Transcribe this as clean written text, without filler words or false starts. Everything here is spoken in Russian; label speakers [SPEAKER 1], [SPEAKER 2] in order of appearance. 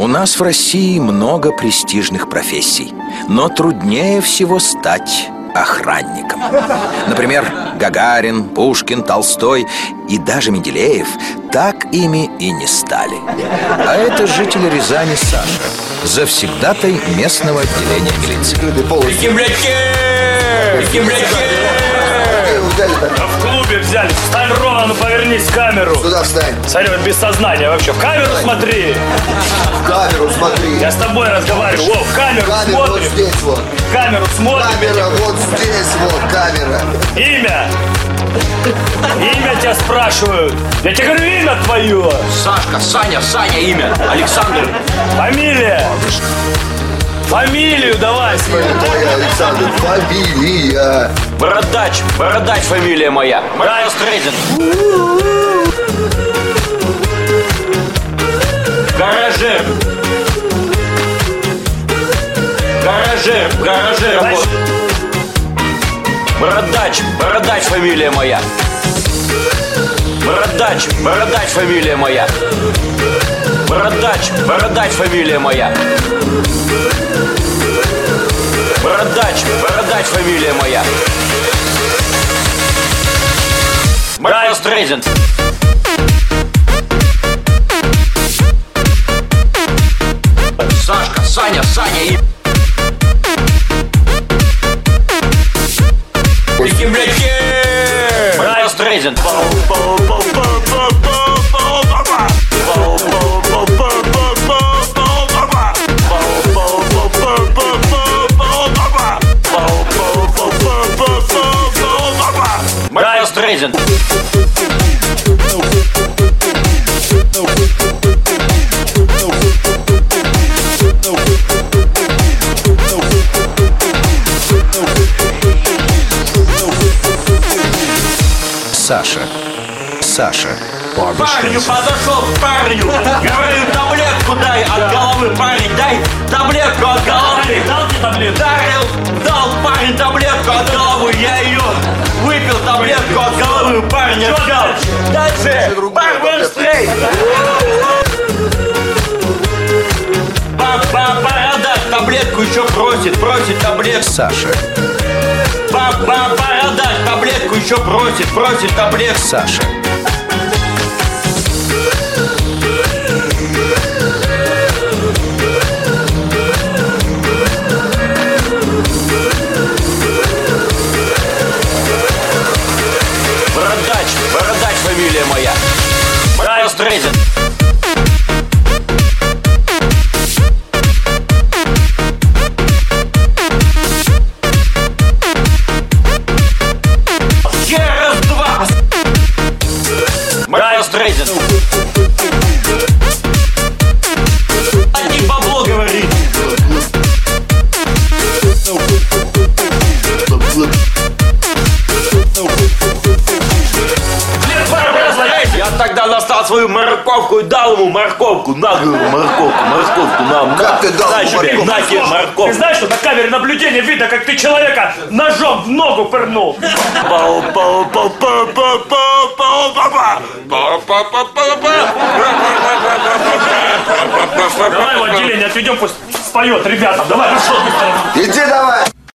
[SPEAKER 1] У нас в России много престижных профессий, но труднее всего стать охранником. Например, Гагарин, Пушкин, Толстой и даже Менделеев так ими и не стали. А это житель Рязани Саша, завсегдатай местного отделения милиции.
[SPEAKER 2] В клубе взяли. Встань ровно, ну повернись в камеру.
[SPEAKER 3] Сюда встань.
[SPEAKER 2] Смотри, вот без сознания вообще. В камеру смотри.
[SPEAKER 3] В камеру смотри.
[SPEAKER 2] Я с тобой разговариваю. О, в камеру
[SPEAKER 3] Камера
[SPEAKER 2] смотрим.
[SPEAKER 3] вот здесь вот.
[SPEAKER 2] В камеру смотрим.
[SPEAKER 3] Камера вот здесь вот, камера.
[SPEAKER 2] Имя. Имя тебя спрашивают. Я тебе говорю, имя твое.
[SPEAKER 4] Сашка, Саня, имя. Александр.
[SPEAKER 2] Фамилия. Фамилию давай свою.
[SPEAKER 3] Твоя, Александр, фамилия.
[SPEAKER 4] Бородач фамилия моя. Мария Стрейден. Гаражер работает. Бородач фамилия моя. Бородач фамилия моя. Бородач фамилия моя. Бородач фамилия моя. Мария Стрейден. Сашка, Саня и... Мария Стрейден. Мария Стрейден.
[SPEAKER 1] Саша.
[SPEAKER 4] Парню подошел к парню. Говорю, таблетку дай от головы. Парень, дай таблетку от головы.
[SPEAKER 2] Дал тебе таблетку?
[SPEAKER 4] Дал парень таблетку от головы. Я ее выпил, таблетку от головы. Парень отдал. Дальше. Барбар Стрейт. Бородач таблетку еще просит таблетку.
[SPEAKER 1] Саша.
[SPEAKER 4] Бородач таблетку еще просит таблетку.
[SPEAKER 1] Саша.
[SPEAKER 4] Бородач фамилия моя. Мария Стрейден. Раз-два. Мария Стрейден. Один бабло говорит. Я тогда достал свою морковку и дал ему морковку. На, говорю, морковку, на.
[SPEAKER 3] Как ты дал ему морковку?
[SPEAKER 4] На тебе морковку.
[SPEAKER 2] Ты знаешь, что на камере наблюдения видно, как ты человека ножом в ногу пырнул? Давай его отделение отведем, пусть споет ребятам. Давай, пошел.
[SPEAKER 3] Иди давай.